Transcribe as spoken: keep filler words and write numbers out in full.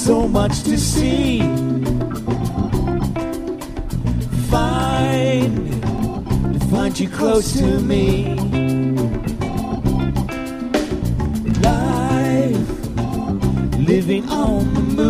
so much to see. Find, to find you close to me. Life, living on the moon.